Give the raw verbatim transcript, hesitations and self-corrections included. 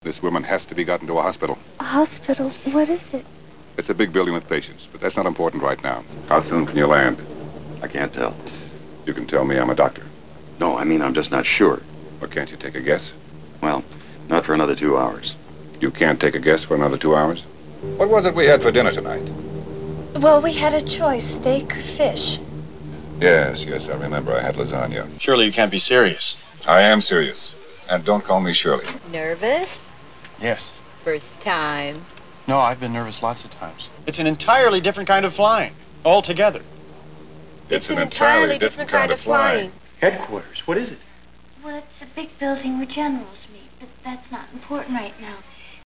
This woman has to be gotten to a hospital. A hospital? What is it? It's a big building with patients, but that's not important right now. How soon can you land? I can't tell. You can tell me I'm a doctor. No, I mean, I'm just not sure. Or can't you take a guess? Well, not for another two hours. You can't take a guess for another two hours? What was it we had for dinner tonight? Well, we had a choice, steak or fish. Yes, yes, I remember. I had lasagna. Surely you can't be serious. I am serious. And don't call me Shirley. Nervous? Yes. First time? No, I've been nervous lots of times. It's an entirely different kind of flying. Altogether. It's, it's an, an entirely, entirely different, different kind, kind of flying. flying. Headquarters, what is it? Well, it's a big building where generals meet, but that's not important right now.